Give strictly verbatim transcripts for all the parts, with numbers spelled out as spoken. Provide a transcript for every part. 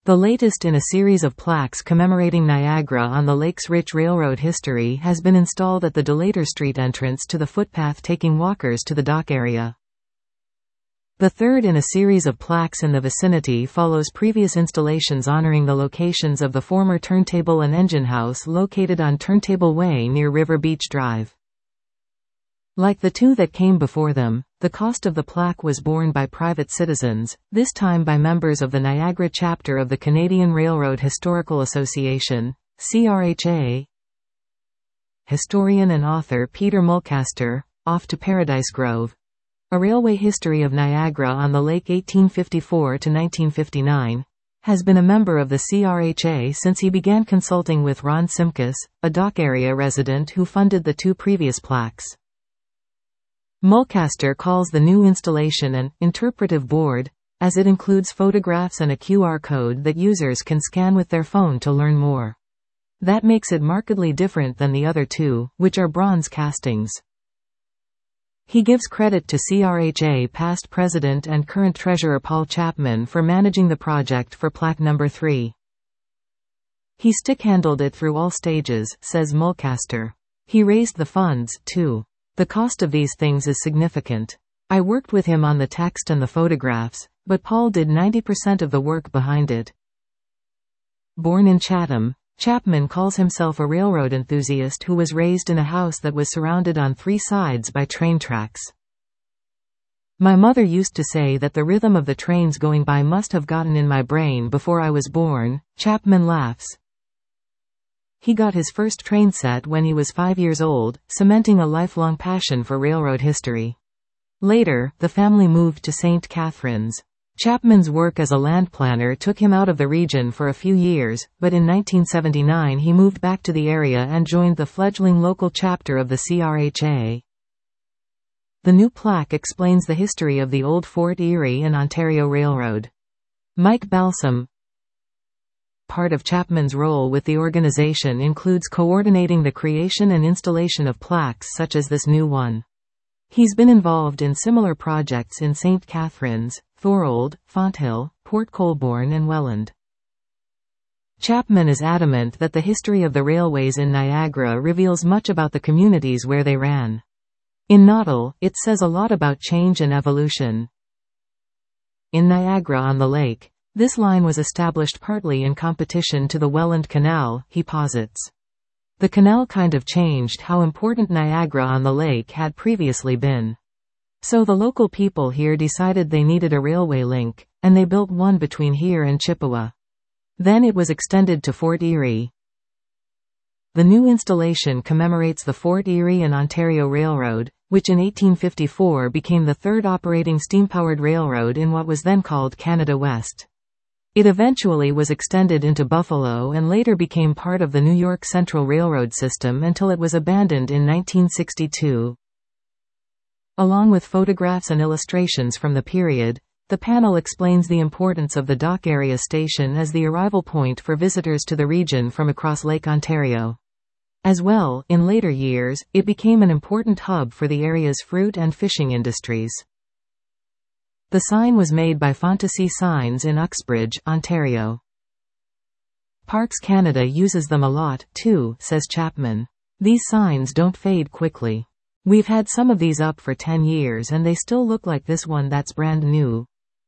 The latest in a series of plaques commemorating Niagara-on-the-Lake's rich railroad history has been installed at the Delator Street entrance to the footpath taking walkers to the dock area. The third in a series of plaques in the vicinity follows previous installations honoring the locations of the former Turntable and Engine House located on Turntable Way near River Beach Drive. Like the two that came before them, the cost of the plaque was borne by private citizens, this time by members of the Niagara chapter of the Canadian Railroad Historical Association, C R H A. Historian and author Peter Mulcaster, Off to Paradise Grove. A Railway History of Niagara-on-the-Lake eighteen fifty-four to nineteen fifty-nine, has been a member of the C R H A since he began consulting with Ron Simkus, a dock area resident who funded the two previous plaques. Mulcaster calls the new installation an interpretive board, as it includes photographs and a Q R code that users can scan with their phone to learn more. That makes it markedly different than the other two, which are bronze castings. He gives credit to C R H A past president and current treasurer Paul Chapman for managing the project for plaque number three. He stick-handled it through all stages, says Mulcaster. He raised the funds, too. The cost of these things is significant. I worked with him on the text and the photographs, but Paul did ninety percent of the work behind it. Born in Chatham, Chapman calls himself a railroad enthusiast who was raised in a house that was surrounded on three sides by train tracks. My mother used to say that the rhythm of the trains going by must have gotten in my brain before I was born, Chapman laughs. He got his first train set when he was five years old, cementing a lifelong passion for railroad history. Later, the family moved to Saint Catharines. Chapman's work as a land planner took him out of the region for a few years, but in nineteen seventy-nine he moved back to the area and joined the fledgling local chapter of the C R H A. The new plaque explains the history of the old Fort Erie and Ontario Railroad. Mike Balsam. Part of Chapman's role with the organization includes coordinating the creation and installation of plaques such as this new one. He's been involved in similar projects in Saint Catharines, Thorold, Fonthill, Port Colborne and Welland. Chapman is adamant that the history of the railways in Niagara reveals much about the communities where they ran. In Noddle, it says a lot about change and evolution. In Niagara-on-the-Lake, this line was established partly in competition to the Welland Canal, he posits. The canal kind of changed how important Niagara-on-the-Lake had previously been. So the local people here decided they needed a railway link, and they built one between here and Chippewa. Then it was extended to Fort Erie. The new installation commemorates the Fort Erie and Ontario Railroad, which in eighteen fifty-four became the third operating steam-powered railroad in what was then called Canada West. It eventually was extended into Buffalo and later became part of the New York Central Railroad system until it was abandoned in nineteen sixty-two. Along with photographs and illustrations from the period, the panel explains the importance of the dock area station as the arrival point for visitors to the region from across Lake Ontario. As well, in later years, it became an important hub for the area's fruit and fishing industries. The sign was made by Fantasy Signs in Uxbridge, Ontario. Parks Canada uses them a lot, too, says Chapman. These signs don't fade quickly. We've had some of these up for ten years and they still look like this one that's brand new.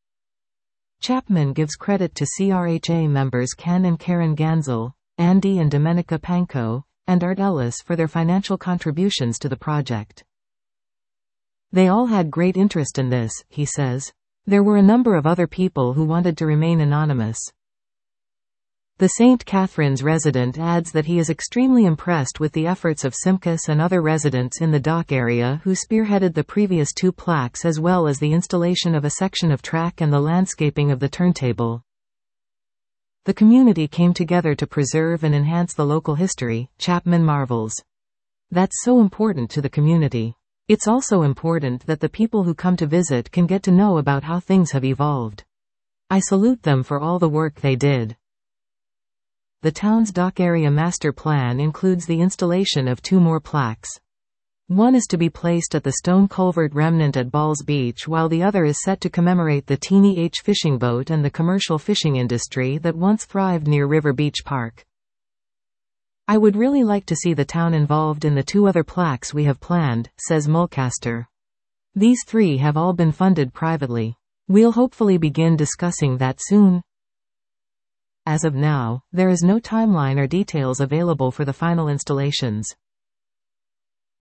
Chapman gives credit to C R H A members Ken and Karen Gansel, Andy and Domenica Panko, and Art Ellis for their financial contributions to the project. They all had great interest in this, he says. There were a number of other people who wanted to remain anonymous. The Saint Catharines resident adds that he is extremely impressed with the efforts of Simkus and other residents in the dock area who spearheaded the previous two plaques as well as the installation of a section of track and the landscaping of the turntable. The community came together to preserve and enhance the local history, Chapman marvels. That's so important to the community. It's also important that the people who come to visit can get to know about how things have evolved. I salute them for all the work they did. The town's dock area master plan includes the installation of two more plaques. One is to be placed at the stone culvert remnant at Balls Beach, while the other is set to commemorate the Teeny H fishing boat and the commercial fishing industry that once thrived near River Beach Park. I would really like to see the town involved in the two other plaques we have planned, says Mulcaster. These three have all been funded privately. We'll hopefully begin discussing that soon. As of now, there is no timeline or details available for the final installations.